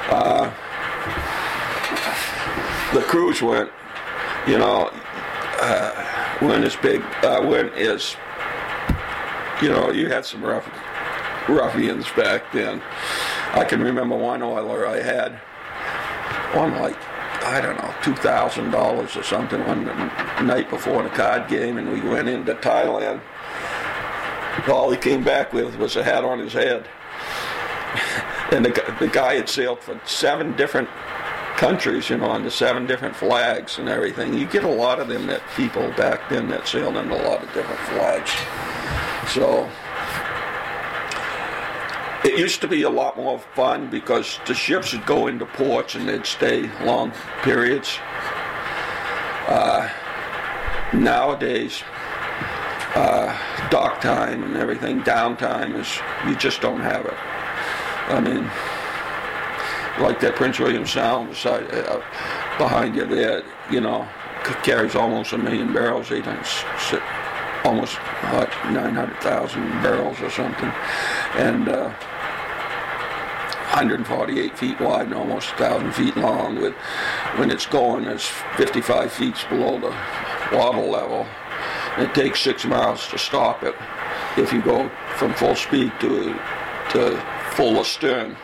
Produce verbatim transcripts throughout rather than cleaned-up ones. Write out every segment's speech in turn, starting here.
Uh, the crews weren't, you know, uh, weren't as big, uh, weren't as, you know, you had some rough, ruffians back then. I can remember one oiler I had on like, I don't know, two thousand dollars or something on the night before the card game, and we went into Thailand. All he came back with was a hat on his head. And the, the guy had sailed for seven different countries, you know, under seven different flags and everything. You get a lot of them, that people back then that sailed under a lot of different flags. So it used to be a lot more fun because the ships would go into ports and they'd stay long periods. Uh, nowadays, uh, dock time and everything, downtime, is, you just don't have it. I mean, like that Prince William Sound beside, uh, behind you there, you know, carries almost a million barrels, eight hundred, almost what, nine hundred thousand barrels or something, and uh, one hundred forty-eight feet wide and almost one thousand feet long. With when it's going, it's fifty-five feet below the water level. And it takes six miles to stop it if you go from full speed to to full astern.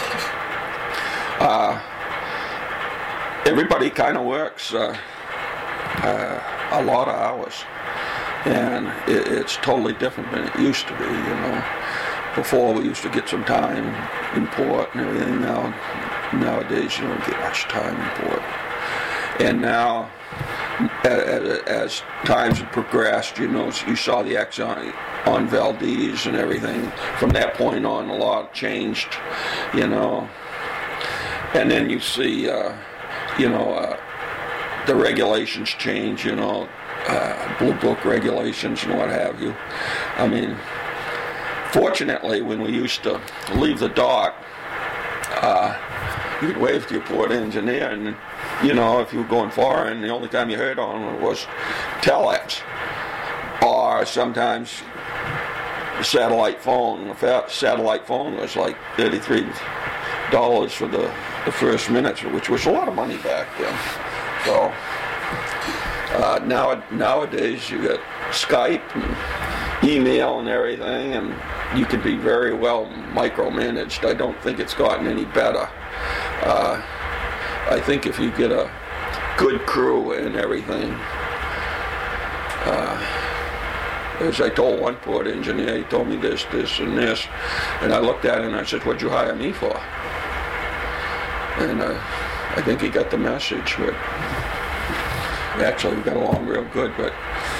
Uh, everybody kind of works uh, uh, a lot of hours, and it, it's totally different than it used to be. You know, before we used to get some time in port and everything. Now, nowadays you don't get much time in port, and now, as, as times have progressed, you know, you saw the Exxon on Valdez and everything. From that point on, a lot changed, you know. And then you see, uh, you know, uh, the regulations change, you know, uh, Blue Book regulations and what have you. I mean, fortunately, when we used to leave the dock, uh, you could wave to your port engineer, and, you know, if you were going foreign, the only time you heard on it was telex, or sometimes satellite phone. The satellite phone was like thirty-three dollars for the, the first minutes, which was a lot of money back then. So uh, now nowadays you got Skype and email and everything, and you can be very well micromanaged. I don't think it's gotten any better. Uh, I think if you get a good crew and everything, uh, as I told one port engineer, he told me this, this, and this, and I looked at him and I said, "What'd you hire me for?" And uh, I think he got the message, but actually we got along real good, but